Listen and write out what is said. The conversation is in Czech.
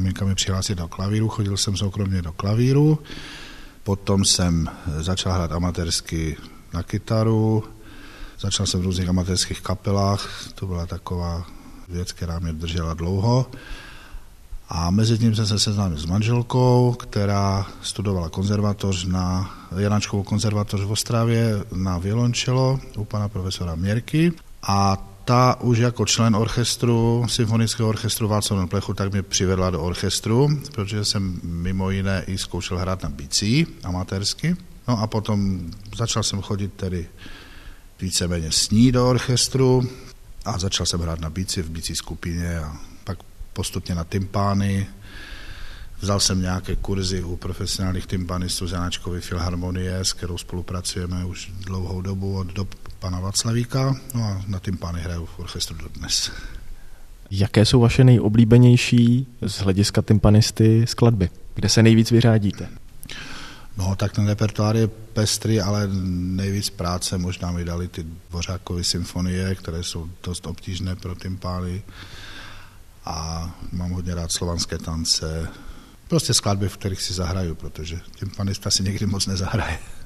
maminka mi přihlásit do klavíru, chodil jsem soukromně do klavíru, potom jsem začal hrát amatérsky na kytaru, začal jsem v různých amatérských kapelách, to byla taková věc, která mě držela dlouho. A mezi tím jsem se seznámil s manželkou, která studovala Janáčkovou konzervatoř v Ostravě na violončelo u pana profesora Měrky. A ta už jako člen orchestru, symfonického orchestru Václav Plechu, tak mě přivedla do orchestru, protože jsem mimo jiné i zkoušel hrát na bicí amatérsky. No a potom začal jsem chodit tedy víceméně s ní do orchestru a začal jsem hrát na bicí v bicí skupině a pak postupně na tympány. Vzal jsem nějaké kurzy u profesionálních tympanistů z Janáčkovy filharmonie, s kterou spolupracujeme už dlouhou dobu od dob pana Václavíka. No a na tympány hraju v orchestru dodnes. Jaké jsou vaše nejoblíbenější z hlediska tympanisty skladby? Kde se nejvíc vyřádíte? No, tak ten repertoár je pestrý, ale nejvíc práce možná mi dali ty Dvořákovy symfonie, které jsou dost obtížné pro tympány. A mám hodně rád slovanské tance, prostě skladby, v kterých si zahraju, protože tympanista si někdy moc nezahraje.